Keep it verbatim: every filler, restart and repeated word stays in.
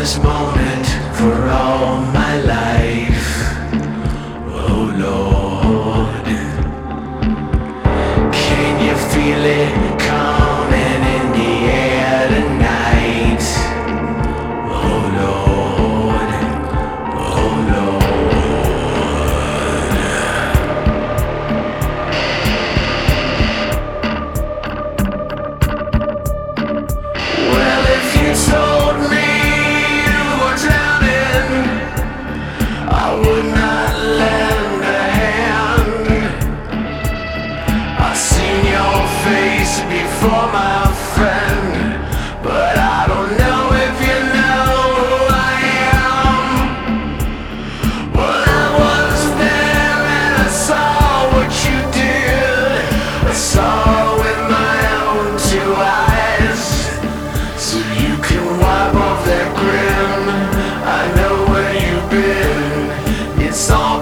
this moment for all my life. Oh Lord, can you feel it coming in the air tonight? Oh Lord, oh Lord. Well, if you told me you were drowning, I would not lend a hand. I've seen your face before, my friend, but I don't know if you know who I am. Well, I was there and I saw what you did. I saw with my own two eyes. So you can wipe off that grin. I know where you've been. It's all